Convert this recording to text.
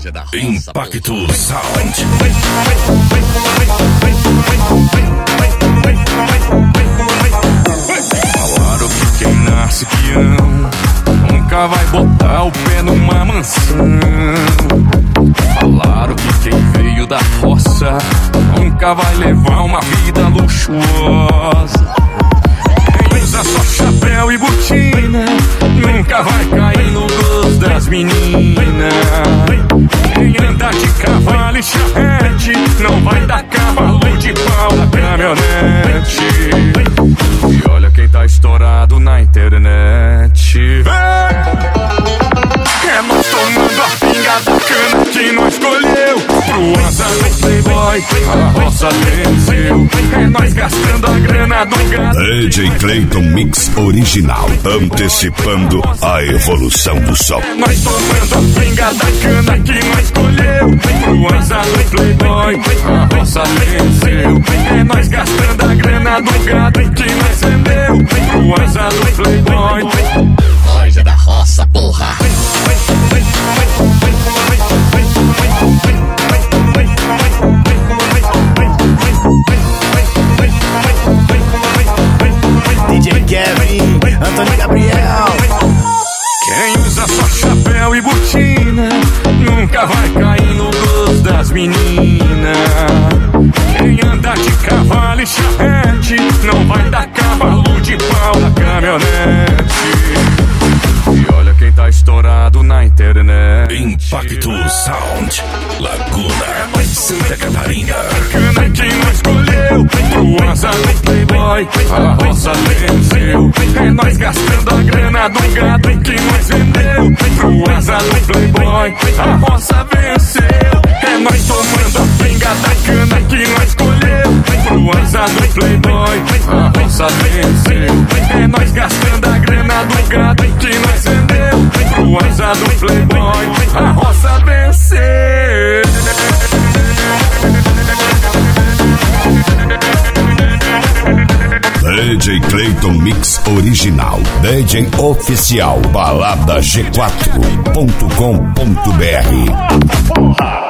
Impacto Sound. Falaram que quem nasce peão nunca vai botar o pé numa mansão. Falaram que quem veio da roça nunca vai levar uma vida luxuosa. Quem usa só chapéu e botina nunca vai cair no gosto das meninas. Quem anda de cavalo e charrete não vai dar cavalo de pau na caminhonete. E olha quem tá estourado na internet. É nós tomando a pinga da cana que nós escolheu. Pro asa do Playboy, a roça venceu. É nós gastando a grana do gado. DJ Clayton Mix Original, antecipando a evolução do som. É nós tomando a pinga da cana que nós escolheu. Pro asa do Playboy, a roça venceu. É nós gastando a grana do gado que nós vendeu. Pro asa do Playboy. Loja da roça, porra. DJ Kevin, Antônio Gabriel. Quem usa só chapéu e botina nunca vai cair no gosto das meninas. Quem anda de cavalo e charrete não vai dar cavalo de pau na caminhonete. E olha quem tá estourado na internet. Impacto Sound, Laguna, Santa Catarina. Cana que nós escolheu. Pro asa do Playboy, a roça venceu. É nós gastando a grana do gado que nós vendeu. Pro asa do Playboy, a roça venceu. É nós tomando a pinga da cana que nós escolheu. Pro asa do Playboy, a roça venceu. É nós gastando a grana do gado que nós vendeu. Pro asa do Playboy, a roça venceu. DJ Clayton Mix Original, DJ Oficial, balada G4.com.br.